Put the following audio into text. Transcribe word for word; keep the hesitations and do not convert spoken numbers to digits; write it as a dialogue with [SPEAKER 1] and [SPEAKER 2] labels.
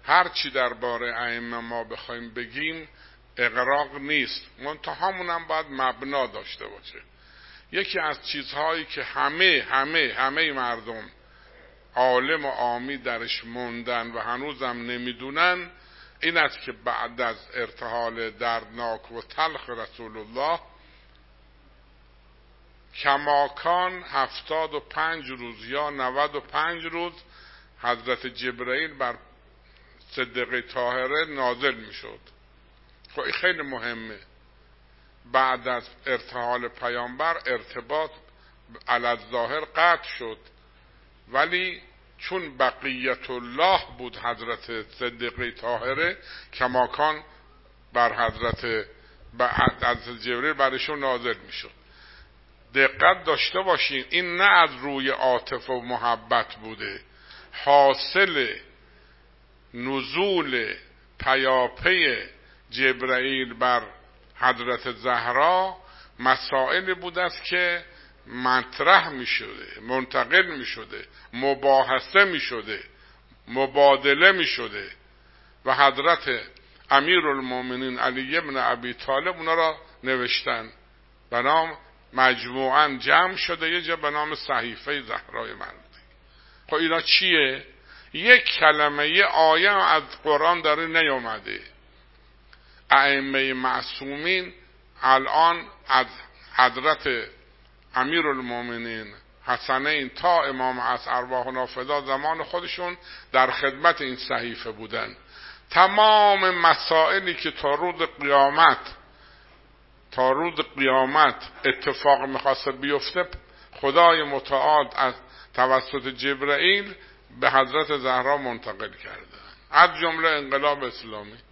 [SPEAKER 1] هر چی درباره ائمه ما بخوایم بگیم اغراق نیست، منتهامون هم باید مبنا داشته باشه. یکی از چیزهایی که همه همه همه مردم عالم و عامی درش موندن و هنوزم نمیدونن این است که بعد از ارتحال دردناک و تلخ رسول الله کماکان هفتاد و پنج روز یا نود و پنج روز حضرت جبرئیل بر صدیقه طاهره نازل می شد. خب این خیلی مهمه. بعد از ارتحال پیامبر ارتباط علی الظاهر قطع شد، ولی چون بقیت الله بود حضرت صدیقه طاهره کماکان بر حضرت بعد از جبرئیل برشون نازل می شد. دقت داشته باشین این نه از روی عاطفه و محبت بوده، حاصل نزول پیاپی جبرئیل بر حضرت زهرا مسائل بود است که مطرح می شده، منتقل می شده، مباحثه می شده، مبادله می شده و حضرت امیرالمومنین علی ابن ابی طالب اونا را نوشتن به نام مجموعاً جمع شده یه جا به نام صحیفه زهرای مردی. خب اینا چیه؟ یک کلمه یه آیه از قرآن داره نیامده. ائمه معصومین الان از حضرت امیرالمومنین حسنین تا امام عصر ارواحنا فدا زمان خودشون در خدمت این صحیفه بودن. تمام مسائلی که تا روز قیامت تا روز قیامت اتفاق میخواست بیفته خدای متعال از توسط جبرئیل به حضرت زهرا منتقل کرده، از جمله انقلاب اسلامی.